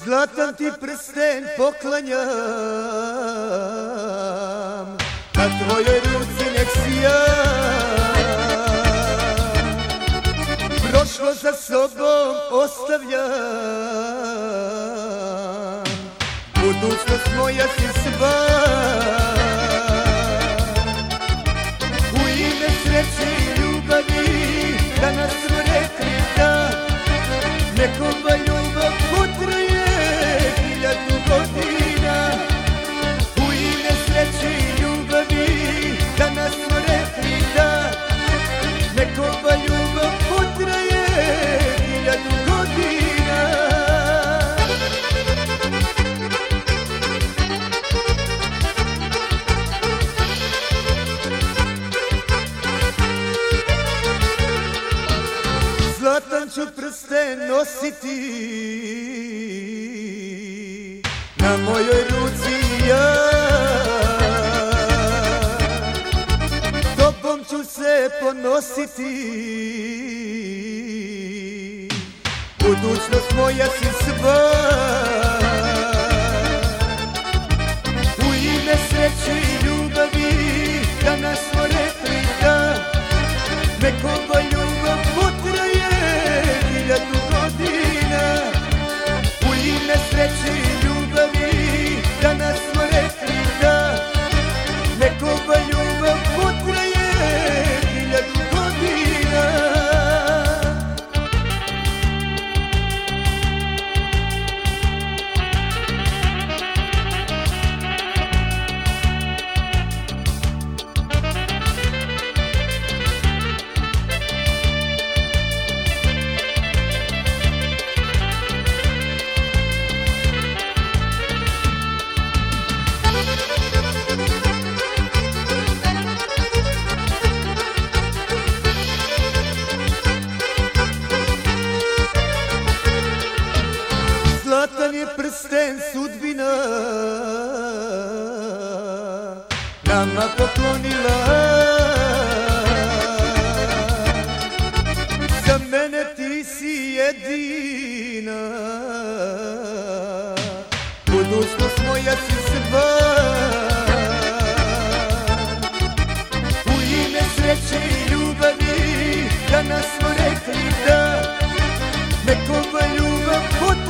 Zlatan ti prsten poklanjam, na tvojoj ruci nek sija. Prošlo za sobom ostavljam, budućnost moja si sva. U ime sreće i ljubavi, danas smo rekli da, nek ova ljubav potraje 1000 godina. U ime sreće i ljubavi, danas smo rekli da, nek ova ljubav potraje 1000 godina. Zlatan ću prsten nositi na mojoj ruci ja. Tobom ću se ponositi, budućnost moja si sva. U ime sreće i ljubavi, danas smo rekli da, nek ova ljubav potraje 1000 godina. U ime sreće i ljubavi, danas smo rekli da, nek ova ljubav potraje 1000 godina. Zlatan je prsten sudbina nama poklonila. Za mene ti si jedina, budućnost moja si sva. U ime sreće i ljubavi, danas smo rekli da, nek ova ljubav potraje